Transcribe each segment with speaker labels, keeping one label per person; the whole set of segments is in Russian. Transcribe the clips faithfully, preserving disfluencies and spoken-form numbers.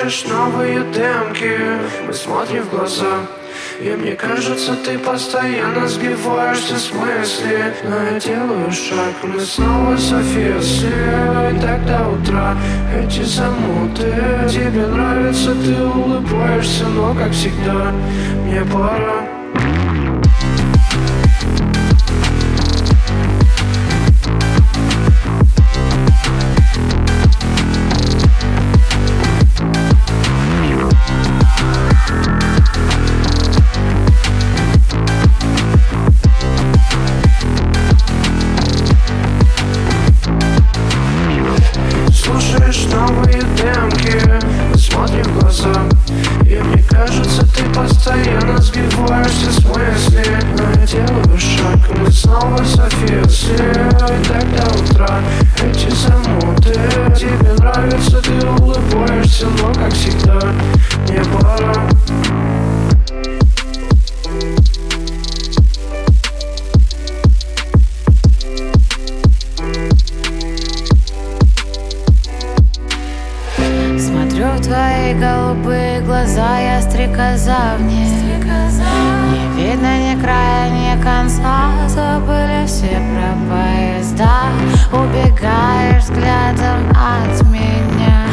Speaker 1: Слушаешь новые демки, мы смотрим в глаза. И мне кажется, ты постоянно сбиваешься с мысли. Но я делаю шаг, мы снова София. И так до утра эти замуты. Тебе нравится, ты улыбаешься, но как всегда мне пора. Слушаешь новые демки, мы смотрим в глаза. И мне кажется, ты постоянно сбиваешься с мысли. Но я делаю шаг, мы снова София. И так до утра эти замуты. Тебе нравится, ты улыбаешься, но как всегда мне пора.
Speaker 2: Смотрю в твои голубые глаза, я стрекоза в них. Не видно ни края, ни конца. Забыли все про поезда. Убегаешь взглядом от меня.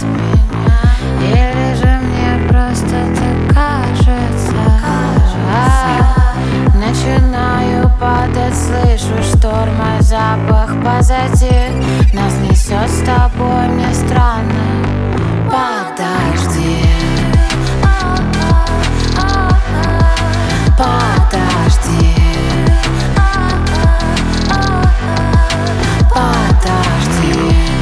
Speaker 2: Или же мне просто так кажется. Начинаю падать, слышу шторм, а запах позади. Нас несет с тобой, мне странно. Подожди, подожди, подожди,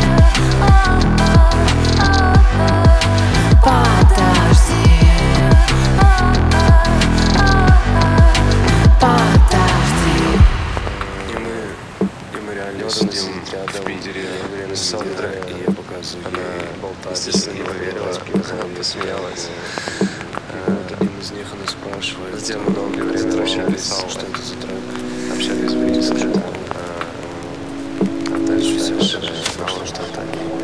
Speaker 2: подожди, подожди.
Speaker 3: И мы, и мы реально сидим в Питере с Сандрой, и я показываю. Она болтает, естественно, не поверила, она посмеялась. Один из них она спрашивает, где мы долгое время общались, что это за трек. Общались в Питере, а дальше все пошло, что так.